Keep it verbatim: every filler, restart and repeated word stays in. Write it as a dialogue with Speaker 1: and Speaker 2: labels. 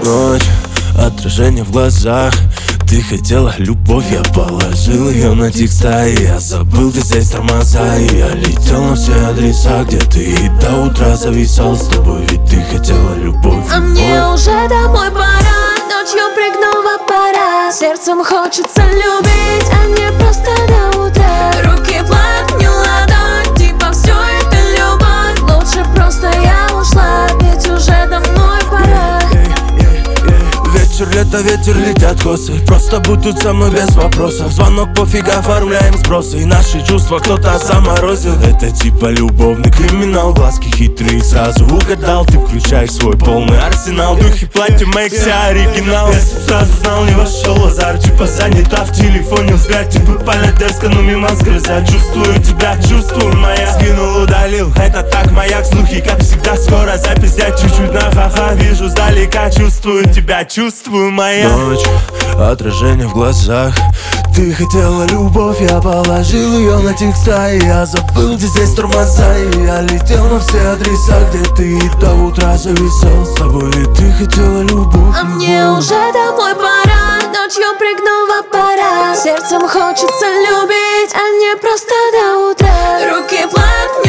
Speaker 1: Ночь, отражение в глазах. Ты хотела любовь, я положил ее на текста. И я забыл, ты здесь тормоза. И я летел на все адреса, где ты и до утра зависал с тобой. Ведь ты хотела любовь,
Speaker 2: а
Speaker 1: любовь.
Speaker 2: мне уже домой пора. Ночью прыгну в аппарат. Сердцем хочется любить, а не просто до утра. Руки плавят, не ладонь, типа все это любовь. Лучше просто я ушла, ведь уже домой пора.
Speaker 1: Вечер, лето, ветер, летят косы. Просто будь тут со мной без вопросов. Звонок, пофиг, оформляем сбросы. И наши чувства кто-то заморозил. Это типа любовный криминал. Глазки хитрые, сразу угадал. Ты включаешь свой полный арсенал. Духи, платье, мейк, вся оригинал. Я сразу знал, не вошел азар. Типа занята в телефоне, взгляд типа паля дерзко, но мимо скрыза. Чувствую тебя, чувствую моя. Скинул, удалил, это так маяк. Слухи, как всегда, скоро запись. Я чуть-чуть на ха-ха, вижу сдалека. Чувствую тебя, чувствую моя. Ночь, отражение в глазах. Ты хотела любовь, я положил ее на текста. И я забыл, где здесь тормоза. И я летел на все адреса, где ты и до утра зависал с тобой. И ты хотела любовь,
Speaker 2: а мне
Speaker 1: любовь.
Speaker 2: уже домой пора. Ночью прыгну в аппарат. Сердцем хочется любить, а не просто до утра. Руки плавят,